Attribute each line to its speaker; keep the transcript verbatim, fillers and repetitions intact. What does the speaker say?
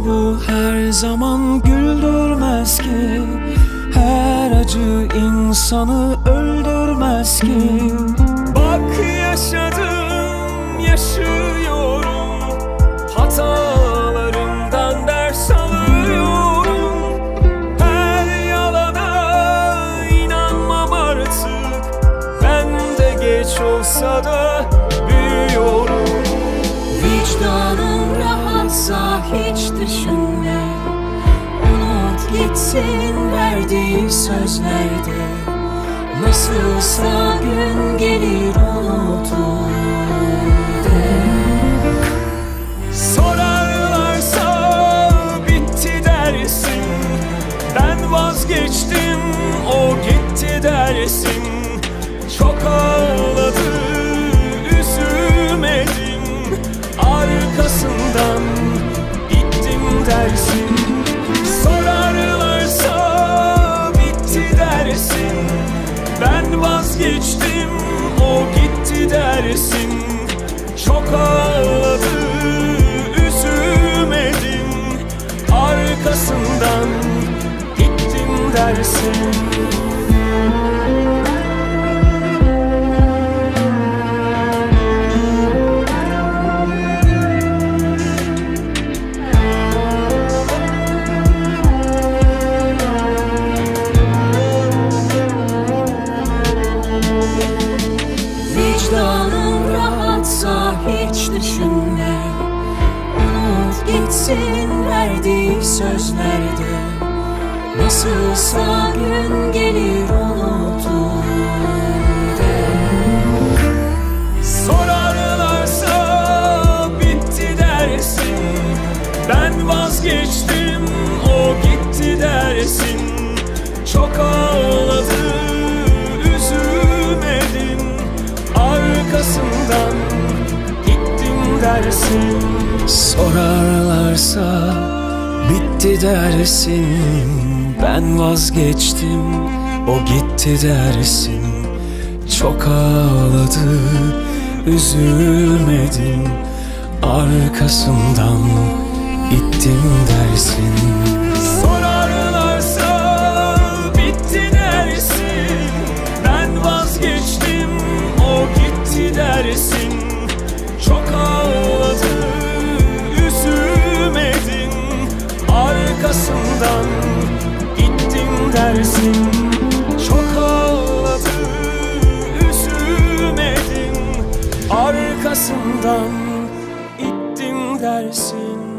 Speaker 1: bu her zaman güldürmez ki, her acı insanı öldürmez ki. Bak yaşadım, yaşıyorum, hatalarımdan ders alıyorum. Her yalana inanmam artık, ben de geç olsa da büyüyorum.
Speaker 2: Vicdanın rahatsa hiç düşünme, unut gitsin verdiği sözlerde. Nasılsa gün gelir unutur de.
Speaker 1: Sorarlarsa bitti dersin, ben vazgeçtim o gitti dersin. Çok ağladı üzülmedim, arkasından gittim dersin. Sorarlarsa bitti dersin, ben vazgeçtim o gitti dersin. Çok ağladı üzülmedim, arkasından gittim dersin.
Speaker 2: Vicdanın rahatsa hiç düşünme, unut gitsin verdiği sözlerde. Nasılsa gün gelir unutur de.
Speaker 1: Sorarlarsa bitti dersin, ben vazgeçtim o gitti dersin. Çok ağladı üzülmedim, arkasından gittim dersin. Sorarlarsa bitti dersin, ben vazgeçtim o gitti dersin. Çok ağladı üzülmedim, arkasından gittim dersin. Sorarlarsa bitti dersin, ben vazgeçtim o gitti dersin. Çok ağladı üzülmedim, arkasından gittim dersin. Çok ağladı üzülmedim, arkasından gittim dersin.